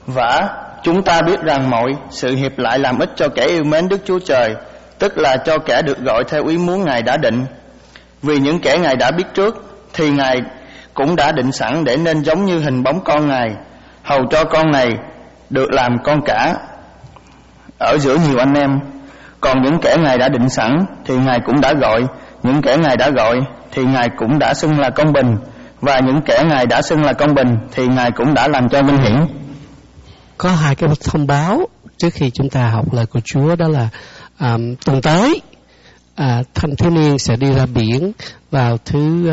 Vả, chúng ta biết rằng mọi sự hiệp lại làm ích cho kẻ yêu mến Đức Chúa Trời, tức là cho kẻ được gọi theo ý muốn Ngài đã định. Vì những kẻ Ngài đã biết trước, thì Ngài cũng đã định sẵn để nên giống như hình bóng con Ngài, hầu cho con này được làm con cả ở giữa nhiều anh em. Còn những kẻ Ngài đã định sẵn thì Ngài cũng đã gọi, những kẻ Ngài đã gọi thì Ngài cũng đã xưng là công bình, và những kẻ Ngài đã xưng là công bình thì Ngài cũng đã làm cho vinh hiển. Có hai cái thông báo trước khi chúng ta học lời của Chúa, đó là tuần tới thanh thiếu niên sẽ đi ra biển vào thứ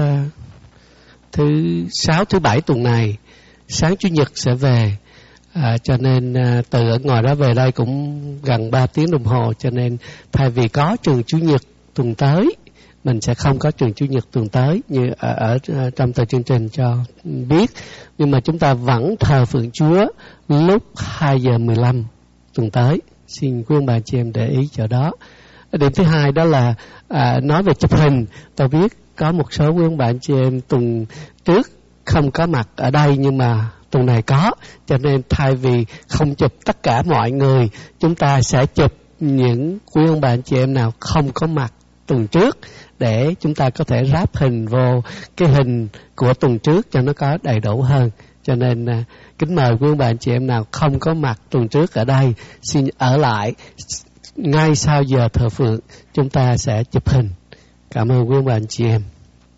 6, thứ 7 tuần này. Sáng Chủ nhật sẽ về, cho nên từ ở ngoài đó về đây cũng gần 3 tiếng đồng hồ, cho nên thay vì có trường Chủ nhật tuần tới, mình sẽ không có trường Chủ nhật tuần tới như ở trong tờ chương trình cho biết, nhưng mà chúng ta vẫn thờ phượng Chúa lúc 2:15 tuần tới. Xin quý ông bà chị em để ý chỗ đó. Điểm thứ hai đó là nói về chụp hình. Tôi biết có một số quý ông bà chị em tuần trước không có mặt ở đây, nhưng mà tuần này có, cho nên thay vì không chụp tất cả mọi người, chúng ta sẽ chụp những quý ông bà chị em nào không có mặt tuần trước, để chúng ta có thể ráp hình vô cái hình của tuần trước cho nó có đầy đủ hơn. Cho nên kính mời quý ông bà chị em nào không có mặt tuần trước ở đây, xin ở lại ngay sau giờ thờ phượng, chúng ta sẽ chụp hình. Cảm ơn quý ông bà chị em.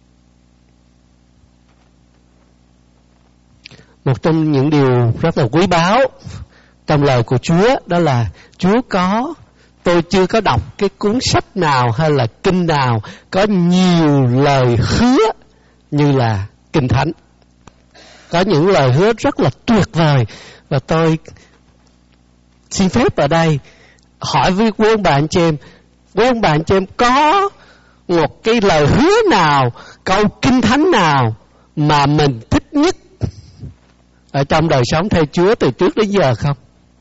Một trong những điều rất là quý báu trong lời của Chúa đó là tôi chưa có đọc cái cuốn sách nào hay là kinh nào có nhiều lời hứa như là Kinh Thánh. Có những lời hứa rất là tuyệt vời, và tôi xin phép ở đây hỏi với quý ông bà anh chị em, quý ông bà anh chị em có một cái lời hứa nào, câu Kinh Thánh nào mà mình thích nhất ở trong đời sống theo Chúa từ trước đến giờ không?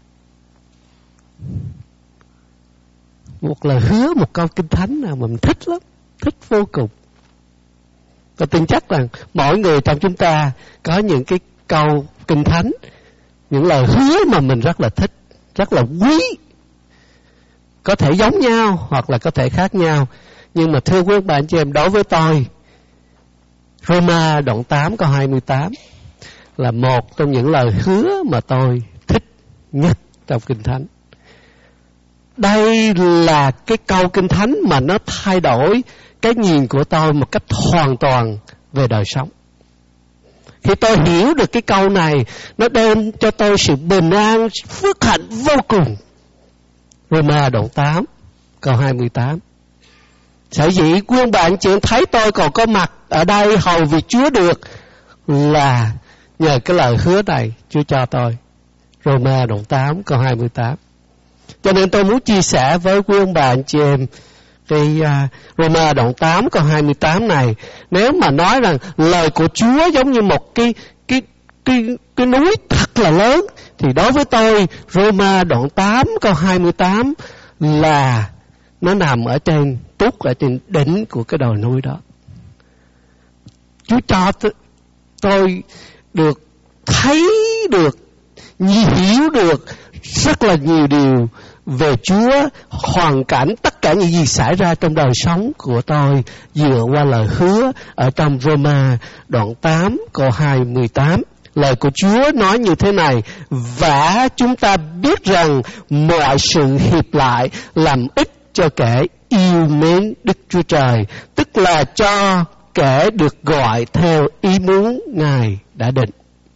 Một lời hứa, một câu Kinh Thánh nào mà mình thích lắm, thích vô cùng. Tôi tin chắc rằng mỗi người trong chúng ta có những cái câu Kinh Thánh, những lời hứa mà mình rất là thích, rất là quý. Có thể giống nhau hoặc là có thể khác nhau. Nhưng mà thưa quý ông bà anh chị em, đối với tôi, Roma đoạn 8 câu 28 là một trong những lời hứa mà tôi thích nhất trong Kinh Thánh. Đây là cái câu Kinh Thánh mà nó thay đổi cái nhìn của tôi một cách hoàn toàn về đời sống. Khi tôi hiểu được cái câu này, nó đem cho tôi sự bình an, phước hạnh vô cùng. Roma đoạn 8 câu 28. Sở dĩ quý ông bà anh chị thấy tôi còn có mặt ở đây hầu việc Chúa được là nhờ cái lời hứa này Chúa cho tôi. Roma đoạn 8 câu 28. Cho nên tôi muốn chia sẻ với quý ông bà anh chị em cái Roma đoạn 8 câu 28 này. Nếu mà nói rằng lời của Chúa giống như một cái núi thật là lớn, thì đối với tôi Roma đoạn 8 câu 28 là nó nằm ở trên đỉnh của cái đồi núi đó. Chúa cho tôi được thấy được, hiểu được rất là nhiều điều về Chúa, hoàn cảnh, tất cả những gì xảy ra trong đời sống của tôi dựa qua lời hứa ở trong Roma đoạn 8 câu 28. Lời của Chúa nói như thế này: và chúng ta biết rằng mọi sự hiệp lại làm ích cho kẻ yêu mến Đức Chúa Trời, tức là cho kẻ được gọi theo ý muốn Ngài đã định.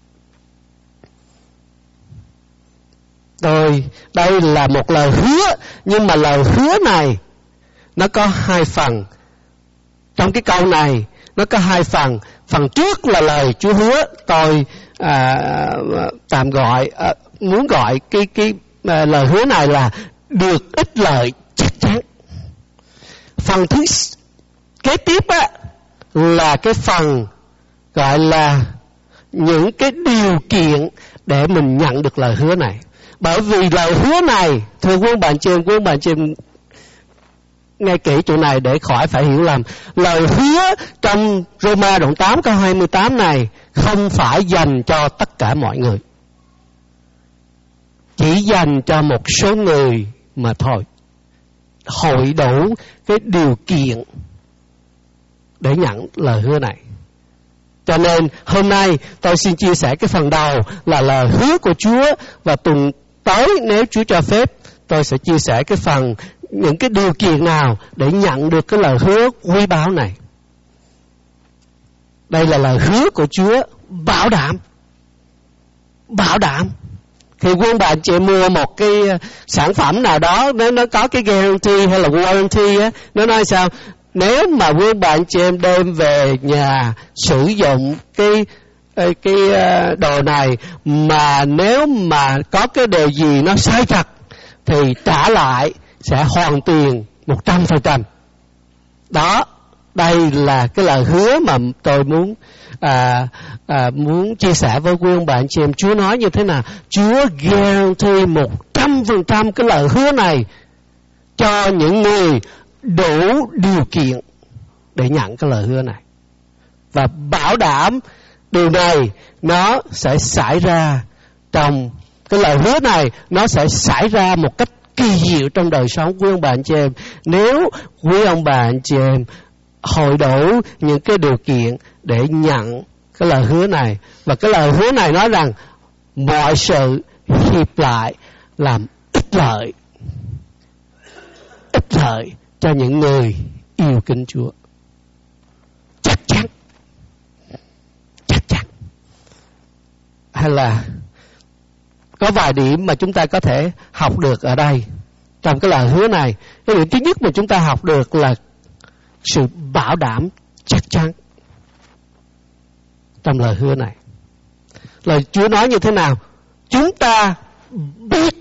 Đây là một lời hứa, nhưng mà lời hứa này nó có hai phần. Trong cái câu này nó có hai phần. Phần trước là lời Chúa hứa, tôi tạm gọi muốn gọi cái lời hứa này là được ích lợi chắc chắn. Phần thứ kế tiếp là cái phần gọi là những cái điều kiện để mình nhận được lời hứa này. Bởi vì lời hứa này, thưa quý ông bà chị em nghe kỹ chỗ này để khỏi phải hiểu lầm. Lời hứa trong Roma đoạn 8 câu 28 này không phải dành cho tất cả mọi người. chỉ dành cho một số người mà thôi, hội đủ cái điều kiện để nhận lời hứa này. Cho nên hôm nay tôi xin chia sẻ cái phần đầu là lời hứa của Chúa, và tuần tới nếu Chúa cho phép tôi sẽ chia sẻ cái phần những cái điều kiện nào để nhận được cái lời hứa quý báu này. Đây là lời hứa của Chúa, bảo đảm. Bảo đảm. Khi quý bạn chị mua một cái sản phẩm nào đó, nó có cái guarantee hay là warranty á, nó nói sao? Nếu mà quý bạn chị em đem về nhà sử dụng cái đồ này, mà nếu mà có cái điều gì nó sai trật thì trả lại, sẽ hoàn tiền 100%. Đó, đây là cái lời hứa mà tôi muốn chia sẻ với quý ông bạn chị em. Chúa nói như thế nào? Chúa guarantee 100% cái lời hứa này cho những người đủ điều kiện để nhận cái lời hứa này, và bảo đảm điều này nó sẽ xảy ra trong cái lời hứa này, nó sẽ xảy ra một cách kỳ diệu trong đời sống quý ông bà anh chị em. Nếu quý ông bà anh chị em hội đủ những cái điều kiện để nhận cái lời hứa này, và cái lời hứa này nói rằng mọi sự hiệp lại làm ích lợi cho những người yêu kính Chúa. Chắc chắn. Hay là có vài điểm mà chúng ta có thể học được ở đây trong cái lời hứa này. Cái điểm thứ nhất mà chúng ta học được là sự bảo đảm chắc chắn trong lời hứa này. Lời Chúa nói như thế nào? Chúng ta biết.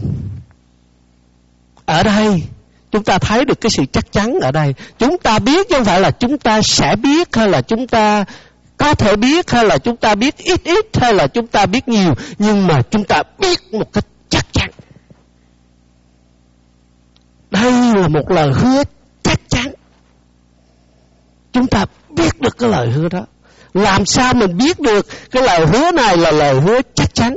Ở đây chúng ta thấy được cái sự chắc chắn ở đây. Chúng ta biết chứ không phải là chúng ta sẽ biết, hay là chúng ta có thể biết, hay là chúng ta biết ít, hay là chúng ta biết nhiều, nhưng mà chúng ta biết một cách chắc chắn. Đây là một lời hứa chắc chắn. Chúng ta biết được cái lời hứa đó. Làm sao mình biết được cái lời hứa này là lời hứa chắc chắn?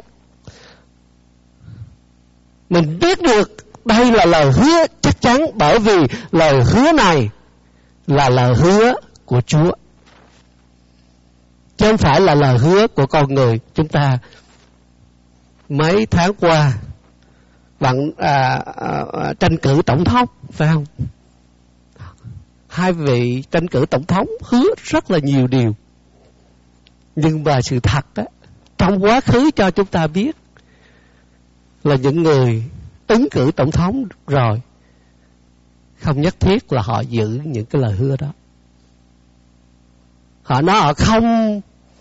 Mình biết được đây là lời hứa chắc chắn bởi vì lời hứa này là lời hứa của Chúa, chứ không phải là lời hứa của con người. Chúng ta mấy tháng qua bạn tranh cử tổng thống, phải không? Hai vị tranh cử tổng thống hứa rất là nhiều điều, nhưng mà sự thật á, trong quá khứ cho chúng ta biết là những người ứng cử tổng thống rồi không nhất thiết là họ giữ những cái lời hứa đó. Họ nói họ không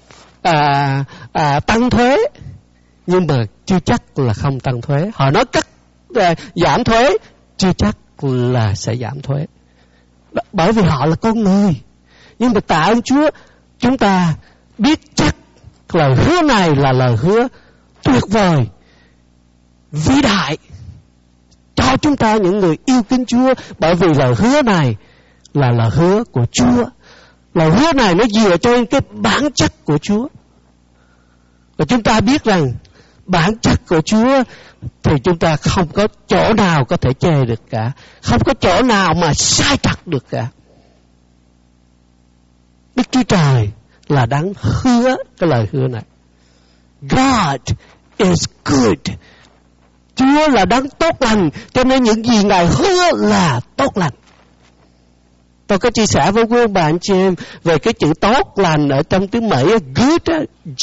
tăng thuế, nhưng mà chưa chắc là không tăng thuế. Họ nói giảm thuế, chưa chắc là sẽ giảm thuế. Bởi vì họ là con người. Nhưng mà tạ ơn Chúa, chúng ta biết chắc lời hứa này là lời hứa tuyệt vời, vĩ đại cho chúng ta những người yêu kính Chúa. Bởi vì lời hứa này là lời hứa của Chúa. Lời hứa này nó dựa trên cái bản chất của Chúa. Và chúng ta biết rằng bản chất của Chúa thì chúng ta không có chỗ nào có thể chê được cả, không có chỗ nào mà sai trật được cả. Đức Chúa Trời là đấng hứa cái lời hứa này. God is good. Chúa là đấng tốt lành, cho nên những gì Ngài hứa là tốt lành. Tôi có chia sẻ với quý ông bà anh chị em về cái chữ tốt lành ở trong tiếng Mỹ, good,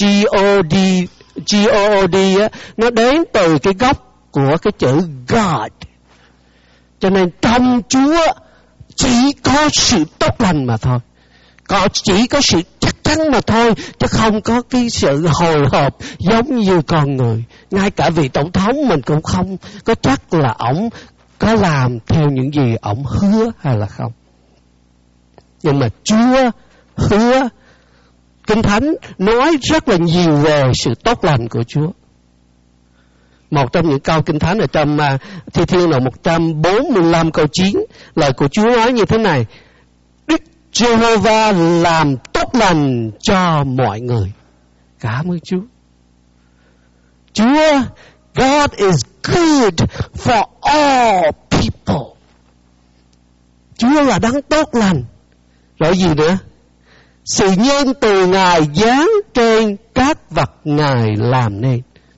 G-O-D, nó đến từ cái gốc của cái chữ God. Cho nên trong Chúa chỉ có sự tốt lành mà thôi. Chỉ có sự chắc chắn mà thôi, chứ không có cái sự hồi hộp giống như con người. Ngay cả vị tổng thống mình cũng không có chắc là ổng có làm theo những gì ổng hứa hay là không. Nhưng mà Chúa hứa. Kinh Thánh nói rất là nhiều về sự tốt lành của Chúa. Một trong những câu Kinh Thánh ở trong Thi Thiên là 145 câu 9, lời của Chúa nói như thế này: Đức Giê-hô-va làm tốt lành cho mọi người. Cảm ơn Chúa. Chúa, God is good for all people. Chúa là đấng tốt lành. Rồi gì nữa? Sự nhân từ Ngài giáng trên các vật Ngài làm nên.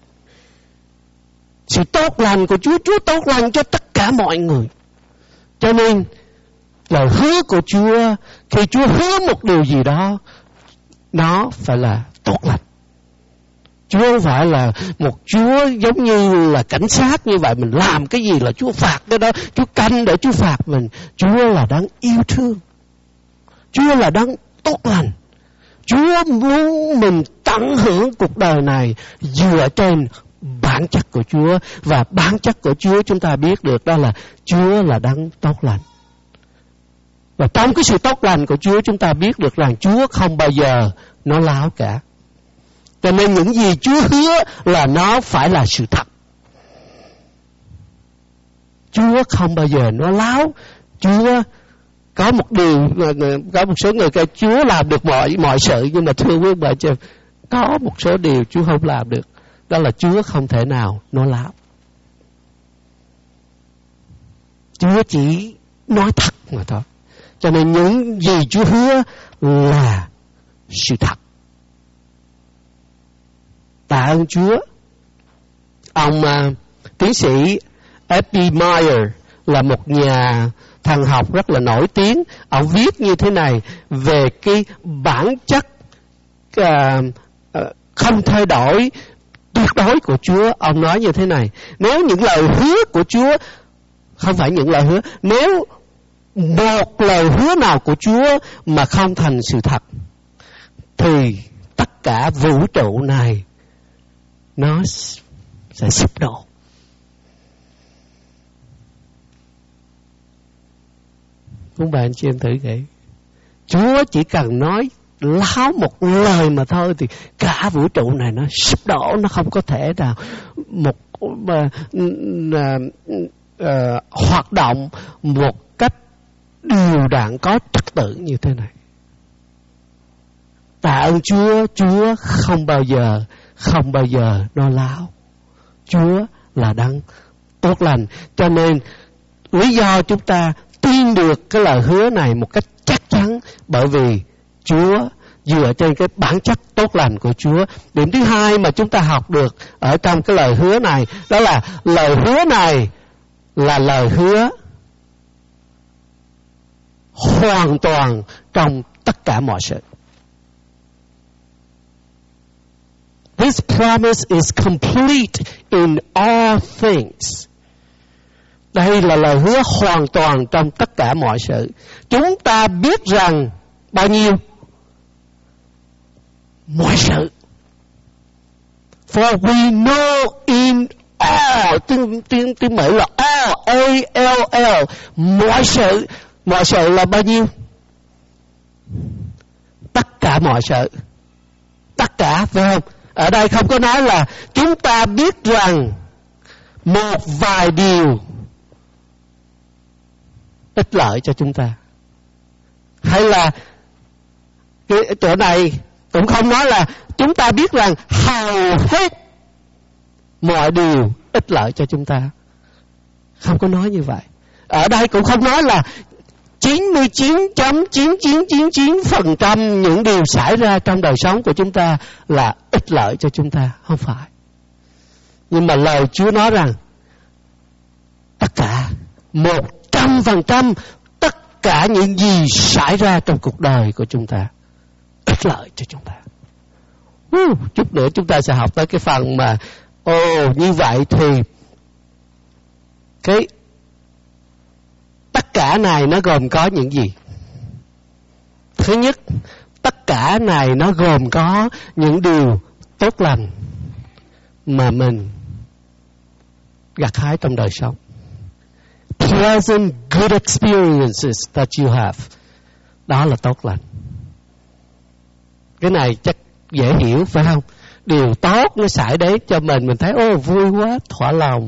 Sự tốt lành của Chúa, Chúa tốt lành cho tất cả mọi người. Cho nên lời hứa của Chúa, khi Chúa hứa một điều gì đó, nó phải là tốt lành. Chúa không phải là một Chúa giống như là cảnh sát như vậy, mình làm cái gì là Chúa phạt cái đó, Chúa canh để Chúa phạt mình. Chúa là đấng yêu thương, Chúa là đấng tốt lành. Chúa muốn mình tận hưởng cuộc đời này dựa trên bản chất của Chúa. Và bản chất của Chúa chúng ta biết được đó là Chúa là đấng tốt lành. Và trong cái sự tốt lành của Chúa chúng ta biết được rằng Chúa không bao giờ nói láo cả. Cho nên những gì Chúa hứa là nó phải là sự thật. Chúa không bao giờ nói láo. Chúa có một điều, có một số người kêu Chúa làm được mọi sự, nhưng mà thưa quý bà chị, có một số điều Chúa không làm được. Đó là Chúa không thể nào nói láo. Chúa chỉ nói thật mà thôi. Cho nên những gì Chúa hứa là sự thật. Tạ ơn Chúa. Ông tiến sĩ F.B. Meyer là một nhà thần học rất là nổi tiếng. Ông viết như thế này về cái bản chất không thay đổi tuyệt đối của Chúa. Ông nói như thế này: nếu những lời hứa của Chúa, không phải những lời hứa, nếu một lời hứa nào của Chúa mà không thành sự thật, thì tất cả vũ trụ này nó sẽ sụp đổ. Cũng bạn chị em thử nghĩ, Chúa chỉ cần nói láo một lời mà thôi thì cả vũ trụ này nó sụp đổ, nó không có thể nào hoạt động một cách đều đặn có trật tự như thế này. Tạ ơn Chúa, Chúa không bao giờ nói láo. Chúa là đấng tốt lành. Cho nên lý do chúng ta tin được cái lời hứa này một cách chắc chắn, bởi vì Chúa dựa trên cái bản chất tốt lành của Chúa. Điểm thứ hai mà chúng ta học được ở trong cái lời hứa này, đó là lời hứa này là lời hứa hoàn toàn trong tất cả mọi sự. This promise is complete in all things. Đây là lời hứa hoàn toàn trong tất cả mọi sự. Chúng ta biết rằng bao nhiêu? Mọi sự. For we know in all. Tiếng Mỹ là all, A-L-L. Mọi sự. Mọi sự là bao nhiêu? Tất cả mọi sự. Tất cả, phải không? Ở đây không có nói là chúng ta biết rằng một vài điều ích lợi cho chúng ta. Hay là cái chỗ này cũng không nói là chúng ta biết rằng hầu hết mọi điều ích lợi cho chúng ta. Không có nói như vậy. Ở đây cũng không nói là 99.9999% những điều xảy ra trong đời sống của chúng ta là ích lợi cho chúng ta. Không phải. Nhưng mà lời Chúa nói rằng tất cả 100% tất cả những gì xảy ra trong cuộc đời của chúng ta ích lợi cho chúng ta. Chút nữa chúng ta sẽ học tới cái phần mà như vậy thì cái tất cả này nó gồm có những gì? Thứ nhất, tất cả này nó gồm có những điều tốt lành mà mình gặt hái trong đời sống. Pleasant good experiences that you have. Đó là tốt lành. Cái này chắc dễ hiểu phải không? Điều tốt nó xảy đến cho mình thấy vui quá, thỏa lòng.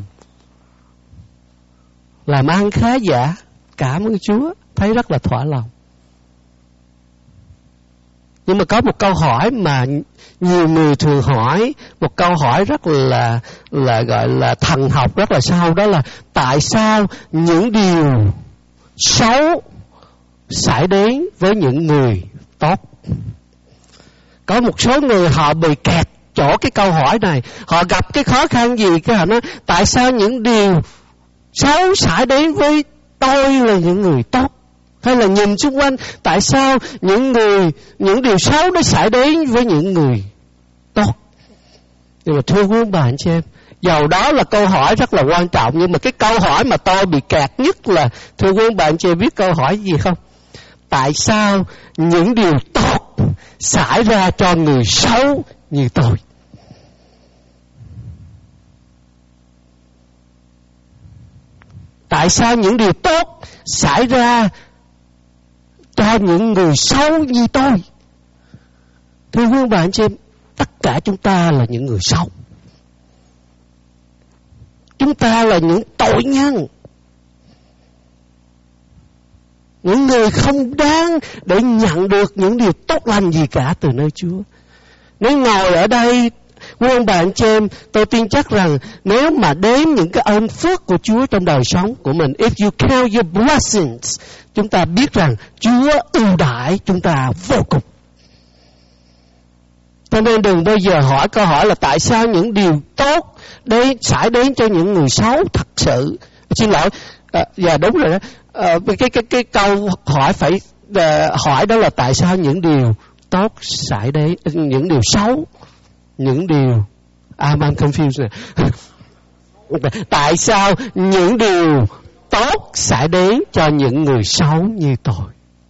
Làm ăn khá giả, cảm ơn Chúa, thấy rất là thỏa lòng. Nhưng mà có một câu hỏi mà nhiều người thường hỏi, một câu hỏi rất là gọi là thần học, rất là sâu, đó là tại sao những điều xấu xảy đến với những người tốt? Có một số người họ bị kẹt chỗ cái câu hỏi này, họ gặp cái khó khăn gì cái họ nói tại sao những điều xấu xảy đến với tôi là những người tốt? Hay là nhìn xung quanh tại sao những điều xấu nó xảy đến với những người tốt? Nhưng mà thưa quý ông bà anh chị em, dầu đó là câu hỏi rất là quan trọng, nhưng mà cái câu hỏi mà tôi bị kẹt nhất là, thưa quý ông bà anh chị em biết câu hỏi gì không? Tại sao những điều tốt xảy ra cho người xấu như tôi? Tại sao những điều tốt xảy ra cho những người xấu như tôi? Thưa quý ông bà anh chị em, tất cả chúng ta là những người xấu. Chúng ta là những tội nhân, những người không đáng để nhận được những điều tốt lành gì cả từ nơi Chúa. Nếu ngồi ở đây, quý ông bà anh chị em, tôi tin chắc rằng nếu mà đếm những cái ơn phước của Chúa trong đời sống của mình, if you count your blessings, chúng ta biết rằng Chúa ưu đãi chúng ta vô cùng. Cho nên đừng bao giờ hỏi câu hỏi là tại sao những điều tốt xảy đến cho những người xấu. Thật sự, xin lỗi, dạ đúng rồi đó. Cái câu hỏi phải hỏi đó là tại sao những điều tốt xảy đến, những điều xấu, những điều I'm confused này. Tại sao những điều tốt xảy đến cho những người xấu như tôi?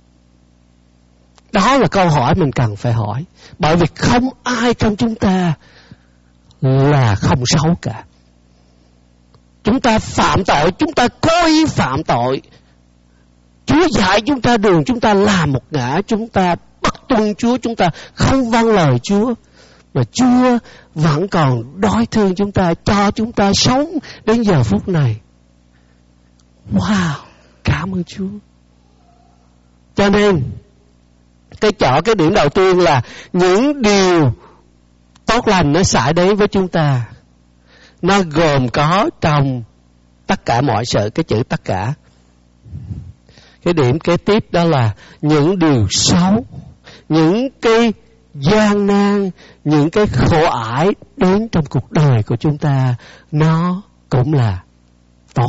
Đó là câu hỏi mình cần phải hỏi. Bởi vì không ai trong chúng ta là không xấu cả. Chúng ta phạm tội, chúng ta cố ý phạm tội. Chúa dạy chúng ta đường, chúng ta làm một ngã, chúng ta bất tuân Chúa, chúng ta không vâng lời Chúa. Mà Chúa vẫn còn đói thương chúng ta, cho chúng ta sống đến giờ phút này. Wow, cảm ơn Chúa. Cho nên cái điểm đầu tiên là những điều tốt lành nó xảy đến với chúng ta. Nó gồm có trong tất cả mọi sự, cái chữ tất cả. Cái điểm kế tiếp đó là những điều xấu, những cái gian nan, những cái khổ ải đến trong cuộc đời của chúng ta, nó cũng là tốt.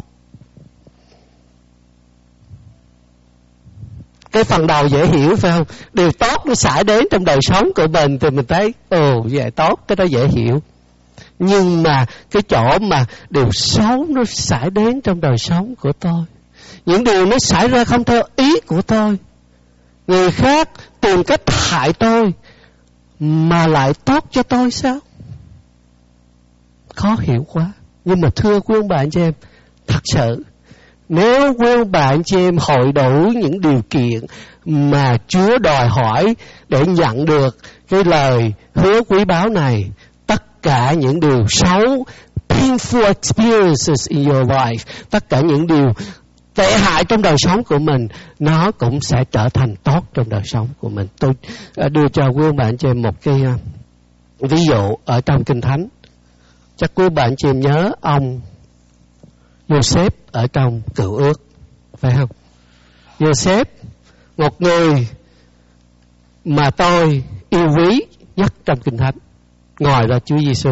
Cái phần đầu dễ hiểu phải không? Điều tốt nó xảy đến trong đời sống của mình thì mình thấy vậy tốt, cái đó dễ hiểu. Nhưng mà cái chỗ mà điều xấu nó xảy đến trong đời sống của tôi, những điều nó xảy ra không theo ý của tôi, người khác tìm cách hại tôi mà lại tốt cho tôi sao? Khó hiểu quá. Nhưng mà thưa quý ông bà anh chị em, thật sự nếu quý ông bà anh chị em hội đủ những điều kiện mà Chúa đòi hỏi để nhận được cái lời hứa quý báu này, tất cả những điều xấu, painful experiences in your life, tất cả những điều tệ hại trong đời sống của mình, nó cũng sẽ trở thành tốt trong đời sống của mình. Tôi đưa cho quý ông bà anh chị em một cái ví dụ ở trong Kinh Thánh. Chắc quý bà anh chị em nhớ ông Joseph ở trong Cựu Ước, phải không? Joseph, một người mà tôi yêu quý nhất trong Kinh Thánh, ngoài ra Chúa Giêsu.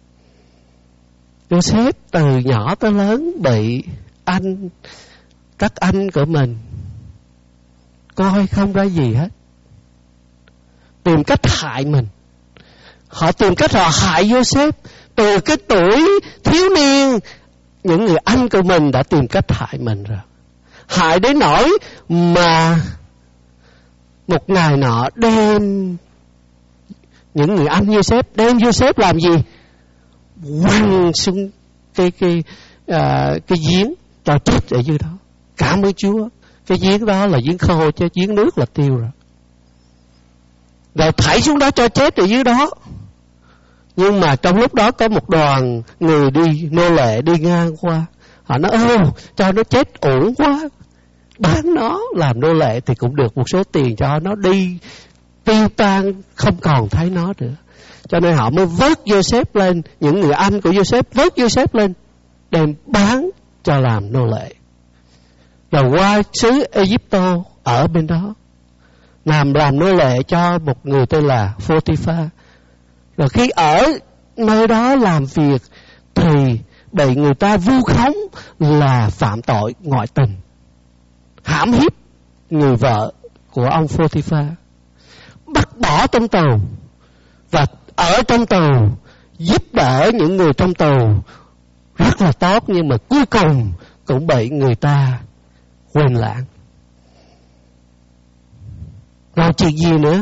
Joseph từ nhỏ tới lớn bị các anh của mình coi không ra gì hết, tìm cách hại mình. Họ tìm cách họ hại Joseph. Từ cái tuổi thiếu niên, những người anh của mình đã tìm cách hại mình rồi. Hại đến nỗi mà một ngày nọ đem những người anh Joseph, đem Joseph làm gì? Quăng xuống cái giếng cho chết ở dưới đó. Cảm ơn Chúa, cái giếng đó là giếng khô chứ giếng nước là tiêu rồi. Rồi thảy xuống đó cho chết ở dưới đó. Nhưng mà trong lúc đó có một đoàn người đi, nô lệ đi ngang qua. Họ nói cho nó chết ổn quá, bán nó làm nô lệ thì cũng được một số tiền cho nó đi tiêu tan, không còn thấy nó nữa. Cho nên họ mới vớt Joseph lên, những người anh của Joseph vớt Joseph lên, đem bán cho làm nô lệ. Rồi qua xứ Egypto ở bên đó, làm nô lệ cho một người tên là Photiphar. Rồi khi ở nơi đó làm việc thì bị người ta vu khống là phạm tội ngoại tình, hãm hiếp người vợ của ông Photiphar, bắt bỏ trong tù và ở trong tù giúp đỡ những người trong tù rất là tốt, nhưng mà cuối cùng cũng bị người ta quên lãng. Rồi chuyện gì nữa?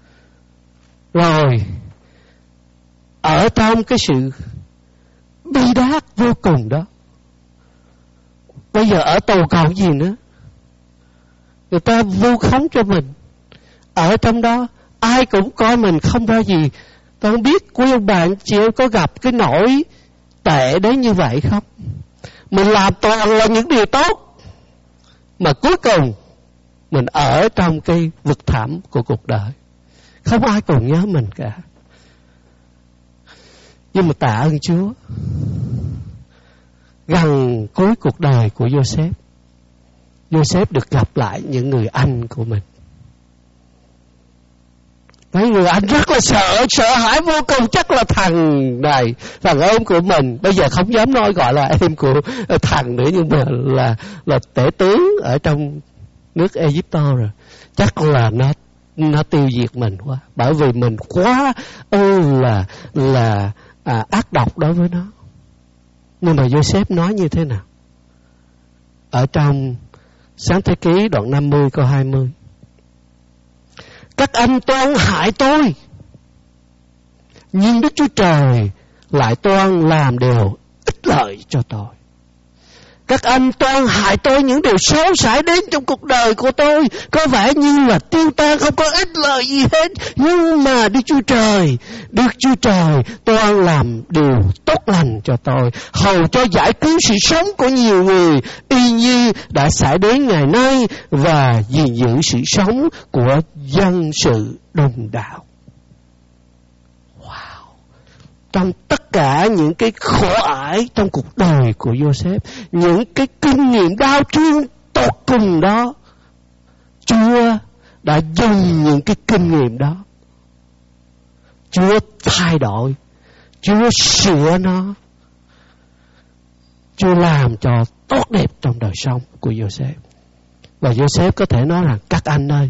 Rồi ở trong cái sự bi đát vô cùng đó, bây giờ ở tù còn gì nữa? Người ta vu khống cho mình, ở trong đó ai cũng coi mình không ra gì. Tôi không biết quý ông bạn chị em có gặp cái nỗi tệ đến như vậy không? Mình làm toàn là những điều tốt, mà cuối cùng mình ở trong cái vực thẳm của cuộc đời, không ai còn nhớ mình cả. Nhưng mà tạ ơn Chúa, gần cuối cuộc đời của Joseph được gặp lại những người anh của mình. Mấy người anh rất là sợ hãi vô cùng. Chắc là thằng em của mình, bây giờ không dám nói gọi là em của thằng nữa, nhưng mà là tể tướng ở trong nước Egypto rồi. Chắc là nó tiêu diệt mình quá, bởi vì mình quá là ác độc đối với nó. Nhưng mà Joseph nói như thế nào? Ở trong Sáng Thế Ký đoạn 50 câu 20: các anh toan hại tôi, nhưng Đức Chúa Trời lại toan làm điều ích lợi cho tôi. Các anh toan hại tôi, những điều xấu xảy đến trong cuộc đời của tôi có vẻ như là tiêu tan, không có ích lợi gì hết. Nhưng mà Đức Chúa Trời toan làm điều tốt lành cho tôi, hầu cho giải cứu sự sống của nhiều người, y như đã xảy đến ngày nay, và gìn giữ sự sống của dân sự đông đảo. Trong tất cả những cái khổ ải trong cuộc đời của Joseph, những cái kinh nghiệm đau thương tột cùng đó, Chúa đã dùng những cái kinh nghiệm đó, Chúa thay đổi, Chúa sửa nó, Chúa làm cho tốt đẹp trong đời sống của Joseph. Và Joseph có thể nói rằng: các anh ơi,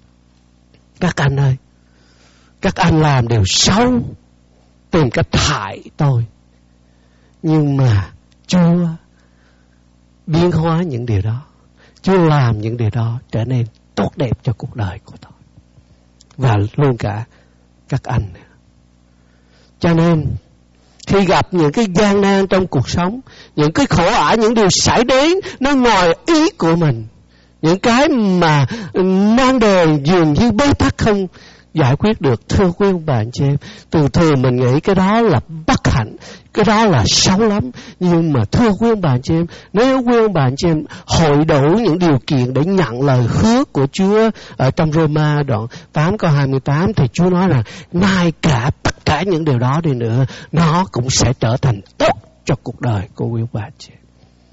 các anh làm điều xấu, tìm cách hại tôi, nhưng mà Chúa biến hóa những điều đó, Chúa làm những điều đó trở nên tốt đẹp cho cuộc đời của tôi, và luôn cả các anh. Cho nên khi gặp những cái gian nan trong cuộc sống, những cái khổ ải, những điều xảy đến nó ngoài ý của mình, những cái mà nan đề dường như bế tắc không giải quyết được, thưa quý ông bà anh chị em, thường mình nghĩ cái đó là bất hạnh, cái đó là xấu lắm. Nhưng mà thưa quý ông bà anh chị em, nếu quý ông bà anh chị em hội đủ những điều kiện để nhận lời hứa của Chúa ở trong Roma đoạn 8 câu 28, thì Chúa nói rằng ngay cả tất cả những điều đó đi nữa, nó cũng sẽ trở thành tốt cho cuộc đời của quý ông bà anh chị em.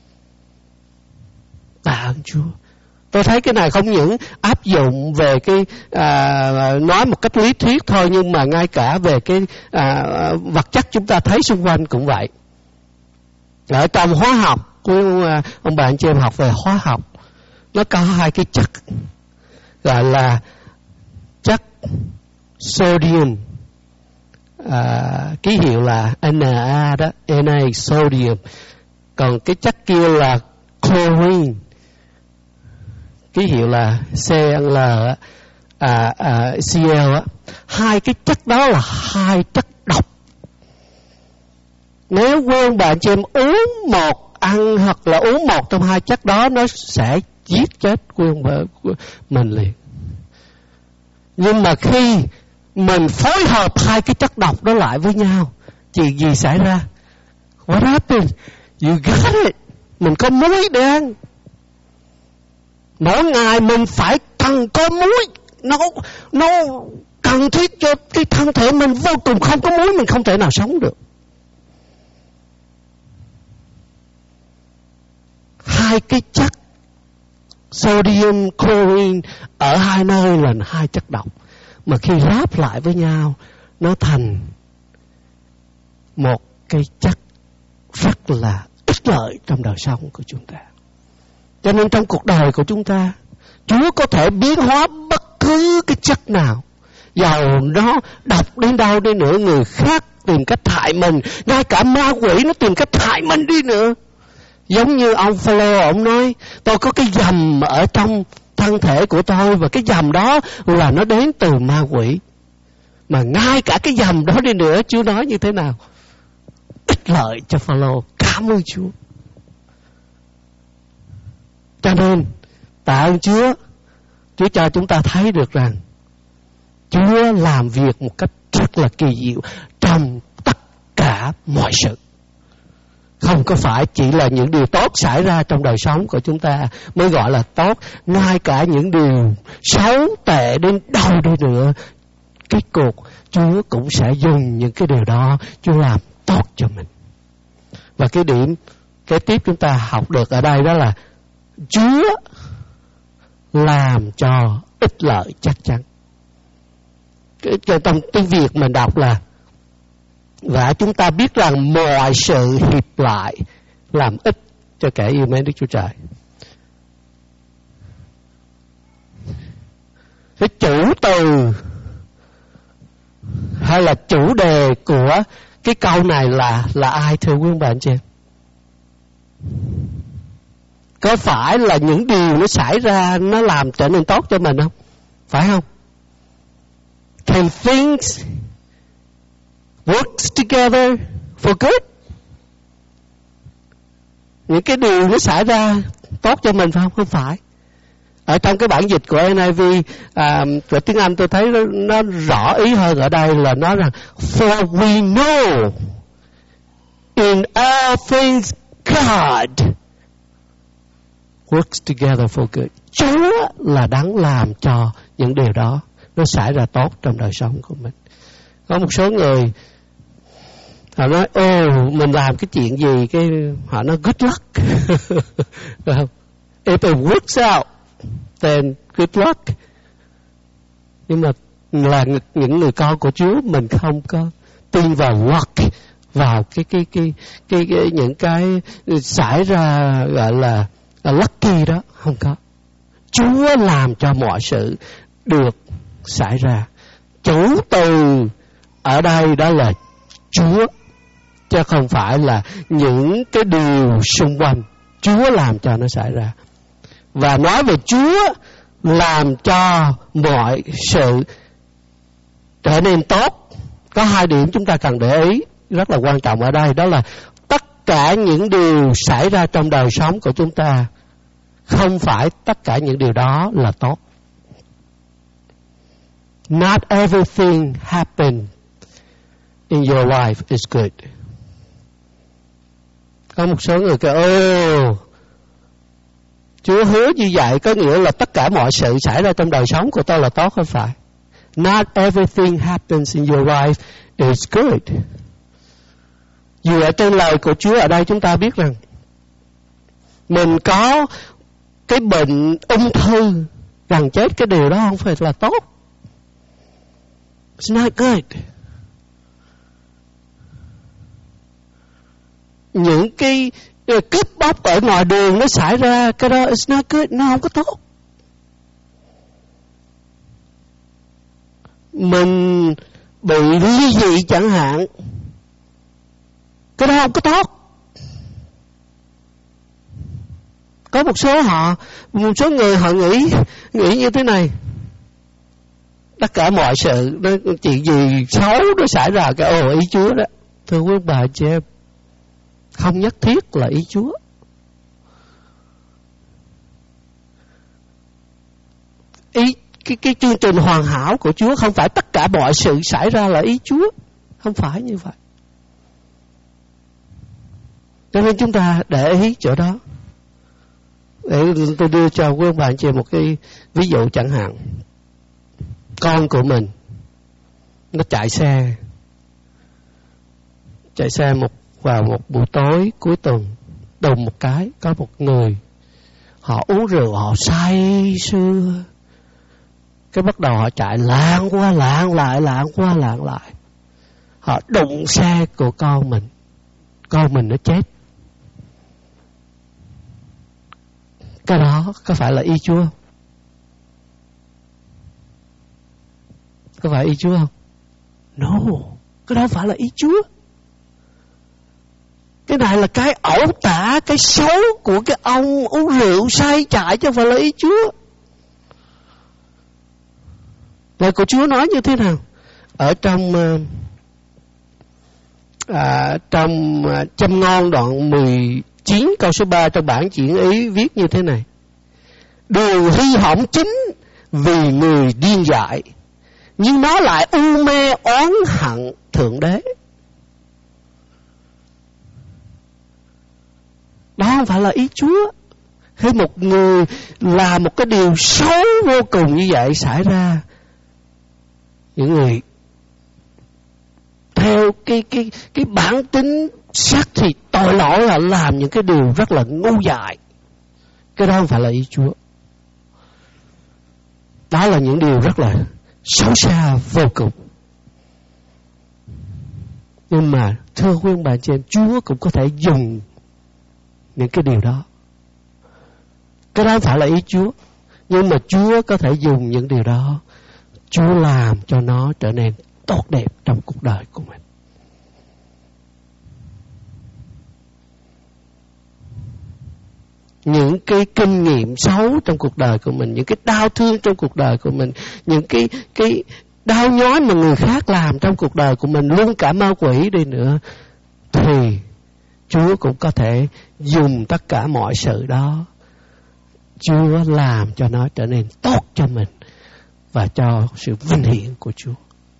Tạ ơn Chúa. Tôi thấy cái này không những áp dụng về cái nói một cách lý thuyết thôi, nhưng mà ngay cả về cái vật chất chúng ta thấy xung quanh cũng vậy. Ở trong hóa học, ông bà anh chị em học về hóa học, nó có hai cái chất gọi là chất sodium, ký hiệu là Na đó, Na sodium, còn cái chất kia là chlorine, ký hiệu là Cl, Cl á. Hai cái chất đó là hai chất độc. Nếu quý bà chị em uống một, ăn hoặc là uống một trong hai chất đó, nó sẽ giết chết quý ông bà mình liền. Nhưng mà khi mình phối hợp hai cái chất độc đó lại với nhau, chuyện gì xảy ra? What happened? You got it. Mình có muối để ăn. Mỗi ngày mình phải cần có muối. Nó cần thiết cho cái thân thể mình vô cùng, không có muối mình không thể nào sống được. Hai cái chất sodium, chlorine ở hai nơi là hai chất độc, mà khi ráp lại với nhau nó thành một cái chất rất là ích lợi trong đời sống của chúng ta. Cho nên trong cuộc đời của chúng ta, Chúa có thể biến hóa bất cứ cái chất nào, dầu nó độc đến đâu đi nữa, người khác tìm cách hại mình, ngay cả ma quỷ nó tìm cách hại mình đi nữa. Giống như ông Phêrô, ông nói tôi có cái dầm ở trong thân thể của tôi, và cái dầm đó là nó đến từ ma quỷ. Mà ngay cả cái dầm đó đi nữa, Chúa nói như thế nào? Ích lợi cho Phêrô. Cảm ơn Chúa. Cho nên tạ ơn Chúa, Chúa cho chúng ta thấy được rằng Chúa làm việc một cách rất là kỳ diệu trong tất cả mọi sự. Không có phải chỉ là những điều tốt xảy ra trong đời sống của chúng ta mới gọi là tốt. Ngay cả những điều xấu tệ đến đâu đi nữa, kết cục Chúa cũng sẽ dùng những cái điều đó Chúa làm tốt cho mình. Và cái điểm kế tiếp chúng ta học được ở đây đó là Chúa làm cho ích lợi chắc chắn. Trong tiếng Việt mình đọc là và chúng ta biết rằng mọi sự hiệp lại làm ích cho kẻ yêu mến Đức Chúa Trời. Cái chủ từ hay là chủ đề của cái câu này là ai thưa quý ông bà anh chị em? Có phải là những điều nó xảy ra nó làm trở nên tốt cho mình không? Phải không? Can things work together for good? Những cái điều nó xảy ra tốt cho mình phải không? Không phải. Ở trong cái bản dịch của NIV của tiếng Anh tôi thấy nó rõ ý hơn ở đây là nói rằng for we know in all things God works together for good. Chúa là đấng làm cho những điều đó nó xảy ra tốt trong đời sống của mình. Có một số người họ nói mình làm cái chuyện gì cái họ nói good luck. If it works out then good luck. Nhưng mà là những người con của Chúa, mình không có tin vào luck, vào cái những cái xảy ra gọi là lucky đó, không có. Chúa làm cho mọi sự được xảy ra. Chủ từ ở đây đó là Chúa, chứ không phải là những cái điều xung quanh. Chúa làm cho nó xảy ra. Và nói về Chúa làm cho mọi sự trở nên tốt, có hai điểm chúng ta cần để ý rất là quan trọng ở đây. Đó là tất cả những điều xảy ra trong đời sống của chúng ta, không phải tất cả những điều đó là tốt. Not everything happen in your life is good. Có một số người kêu Chúa hứa như vậy có nghĩa là tất cả mọi sự xảy ra trong đời sống của tôi là tốt, không phải. Not everything happens in your life is good. Dù ở trên lời của Chúa ở đây chúng ta biết rằng mình có cái bệnh ung thư gần chết, cái điều đó không phải là tốt. It's not good. Những cái cướp bóc ở ngoài đường nó xảy ra, cái đó it's not good, nó không có tốt. Mình bị ly dị chẳng hạn, cái đó không có tốt. Có một số người họ nghĩ như thế này: tất cả mọi sự, chuyện gì xấu nó xảy ra cái ý Chúa đó. Thưa quý bà chị em, không nhất thiết là ý Chúa. Cái chương trình hoàn hảo của Chúa không phải tất cả mọi sự xảy ra là ý Chúa. Không phải như vậy. Cho nên chúng ta để ý chỗ đó. Để tôi đưa cho quý ông bà anh chị một cái ví dụ chẳng hạn. Con của mình nó chạy xe vào một buổi tối cuối tuần, đùng một cái có một người họ uống rượu, họ say sưa, cái bắt đầu họ chạy lạng qua lạng lại, họ đụng xe của con mình nó chết. Cái đó có phải là ý Chúa không? Có phải ý Chúa không? No, cái đó phải là ý Chúa. Cái này là cái ẩu tả, cái xấu của cái ông uống rượu say chạy, chứ không phải là ý Chúa. Lời của Chúa nói như thế nào? Ở trong Châm Ngôn đoạn 19 câu số 3 trong bản chuyển ý viết như thế này: đường hư hỏng chính vì người điên dại, nhưng nó lại u mê oán hận Thượng Đế. Đó không phải là ý Chúa. Khi một người làm một cái điều xấu vô cùng như vậy xảy ra, những người theo cái bản tính xác thịt tội lỗi là làm những cái điều rất là ngu dại. Cái đó không phải là ý Chúa. Đó là những điều rất là xấu xa vô cùng. Nhưng mà thưa quý ông bà chị em, Chúa cũng có thể dùng những cái điều đó. Cái đó không phải là ý Chúa, nhưng mà Chúa có thể dùng những điều đó, Chúa làm cho nó trở nên tốt đẹp trong cuộc đời của mình. Những cái kinh nghiệm xấu trong cuộc đời của mình, những cái đau thương trong cuộc đời của mình, những cái đau nhói mà người khác làm trong cuộc đời của mình, luôn cả ma quỷ đi nữa, thì Chúa cũng có thể dùng tất cả mọi sự đó, Chúa làm cho nó trở nên tốt cho mình và cho sự vinh hiển của Chúa.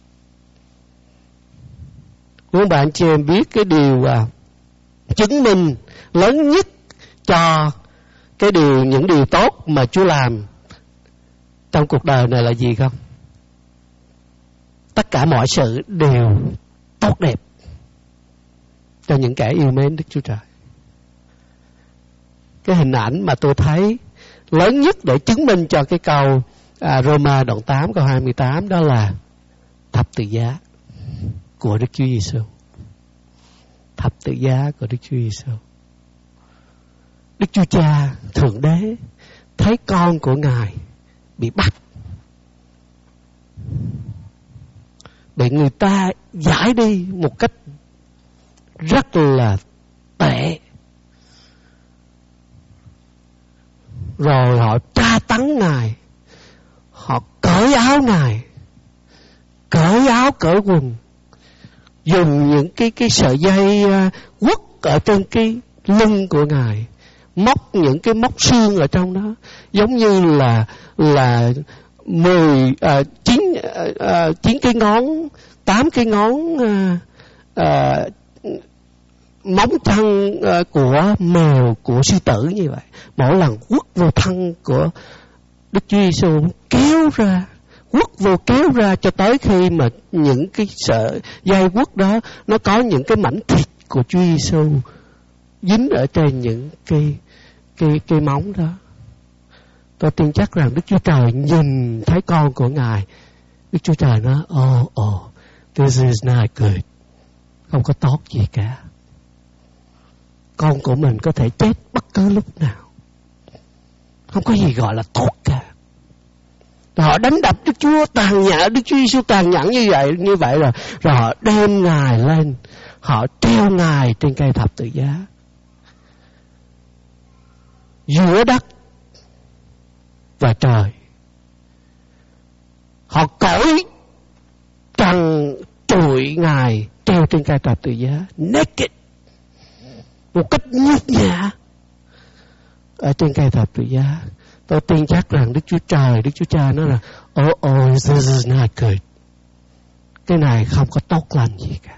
Các bạn chị em biết cái điều chứng minh lớn nhất cho những điều tốt mà Chúa làm trong cuộc đời này là gì không? Tất cả mọi sự đều tốt đẹp cho những kẻ yêu mến Đức Chúa Trời. Cái hình ảnh mà tôi thấy lớn nhất để chứng minh cho cái câu Roma đoạn 8 câu 28 đó là thập tự giá của Đức Chúa Giêsu. Thập tự giá của Đức Chúa Giêsu. Đức Chúa Cha Thượng Đế thấy con của Ngài bị bắt, bị người ta giải đi một cách rất là tệ, rồi họ tra tấn Ngài, họ cởi áo Ngài, cởi áo cởi quần, dùng những cái sợi dây quất ở trên cái lưng của Ngài, móc những cái móc xương ở trong đó, giống như là 9 cái ngón, 8 cái ngón móng chân của mèo, của sư tử như vậy. Mỗi lần quất vào thân của Đức Chúa Giêsu, kéo ra cho tới khi mà những cái sợi dây quất đó nó có những cái mảnh thịt của Chúa Giêsu dính ở trên những cái móng đó. Tôi tin chắc rằng Đức Chúa Trời nhìn thấy con của Ngài, Đức Chúa Trời nói, this is not good. Không có tốt gì cả. Con của mình có thể chết bất cứ lúc nào. Không có gì gọi là tốt cả. Họ đánh đập Đức Chúa tàn nhẫn, Đức Chúa Giêsu tàn nhẫn như vậy rồi họ đem Ngài lên, họ treo Ngài trên cây thập tự giá. Giữa đất và trời. Họ cởi trần trụi Ngài treo trên cây thập tự giá, naked, một cách nhục nhã ở trên cây thập tự giá. Tôi tin chắc rằng Đức Chúa Trời, Đức Chúa Cha nói là this is not good. Cái này không có tốt lành gì cả.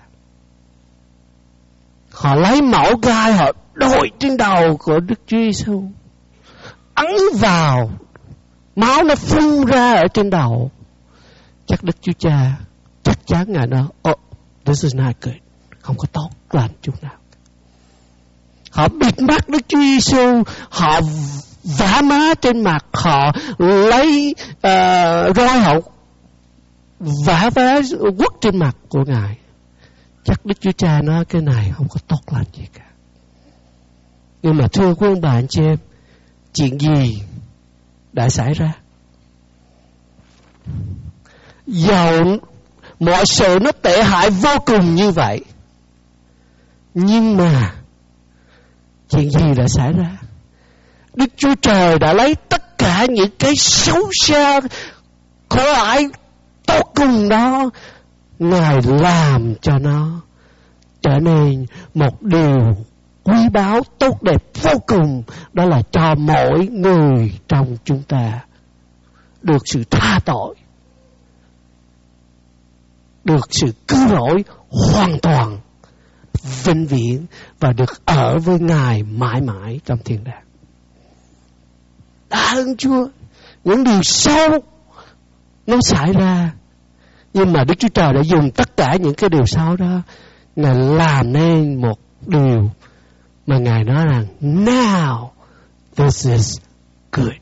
Họ lấy mẩu gai họ đội trên đầu của Đức Chúa Giêsu, ấn vào, máu nó phun ra ở trên đầu. Chắc Đức Chúa Cha chắc chắn Ngài nói, oh, this is not good. Không có tốt lành chút nào. Họ bịt mắt Đức Chúa Giêsu, họ vả má trên mặt, họ lấy roi họ vả quất trên mặt của Ngài. Chắc Đức Chúa Cha nói cái này không có tốt lành gì cả. Nhưng mà thưa quý ông bà anh chị em, chuyện gì đã xảy ra? Dầu mọi sự nó tệ hại vô cùng như vậy, nhưng mà chuyện gì đã xảy ra? Đức Chúa Trời đã lấy tất cả những cái xấu xa, khổ ải tốt cùng đó, Ngài làm cho nó trở nên một điều quý báu tốt đẹp vô cùng. Đó là cho mỗi người trong chúng ta được sự tha tội, được sự cứu rỗi hoàn toàn, vĩnh viễn, và được ở với Ngài mãi mãi trong thiên đàng. Đã ơn Chúa, những điều xấu nó xảy ra, nhưng mà Đức Chúa Trời đã dùng tất cả những cái điều xấu đó, Ngài làm nên một điều mà Ngài nói rằng now this is good.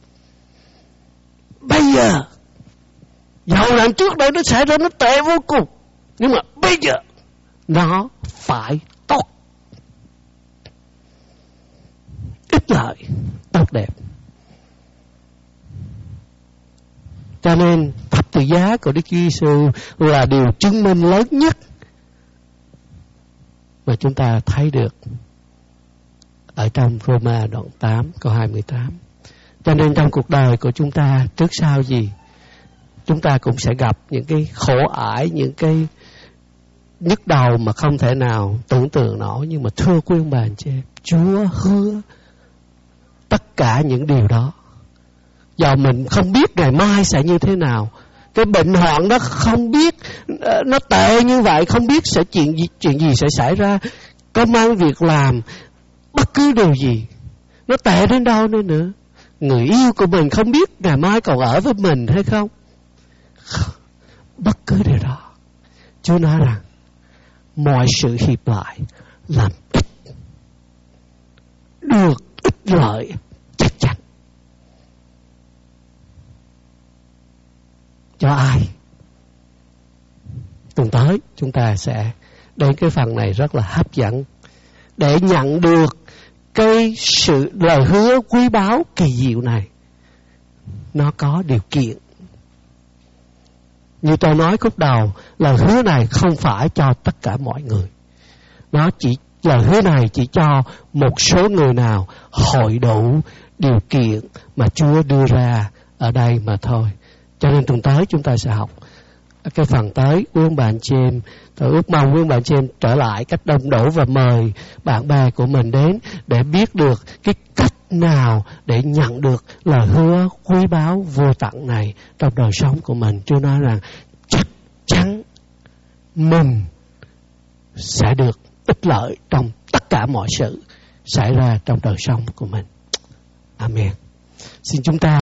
Bây giờ, dầu lần trước đây nó xảy ra nó tệ vô cùng, nhưng mà bây giờ nó phải tốt, ích lợi, tốt đẹp. Cho nên thập tự giá của Đức Chúa Giêsu là điều chứng minh lớn nhất mà chúng ta thấy được ở trong Roma đoạn 8 câu 28. Cho nên trong cuộc đời của chúng ta, trước sau gì chúng ta cũng sẽ gặp những cái khổ ải, những cái nhức đầu mà không thể nào tưởng tượng nổi. Nhưng mà thưa quý ông bà anh chị em, Chúa hứa tất cả những điều đó. Giờ mình không biết ngày mai sẽ như thế nào, cái bệnh hoạn đó không biết nó tệ như vậy, không biết sẽ chuyện gì sẽ xảy ra, công ăn việc làm, bất cứ điều gì nó tệ đến đâu nữa. Người yêu của mình không biết ngày mai còn ở với mình hay không. Bất cứ điều đó, Chúa nói rằng mọi sự hiệp lại làm ích, được ích lợi chắc chắn. Cho ai? Tuần tới chúng ta sẽ đến cái phần này rất là hấp dẫn để nhận được cái sự lời hứa quý báu kỳ diệu này. Nó có điều kiện. Như tôi nói khúc đầu, lời hứa này không phải cho tất cả mọi người. Lời hứa này chỉ cho một số người nào hội đủ điều kiện mà Chúa đưa ra ở đây mà thôi. Cho nên tuần tới chúng ta sẽ học cái phần tới. Quý ông bà anh chị em, tôi ước mong quý ông bà anh chị em trở lại cách đông đủ và mời bạn bè của mình đến để biết được cái cách nào để nhận được lời hứa quý báu vô tận này trong đời sống của mình. Chúa nói rằng chắc chắn mình sẽ được ích lợi trong tất cả mọi sự xảy ra trong đời sống của mình. Amen. Xin chúng ta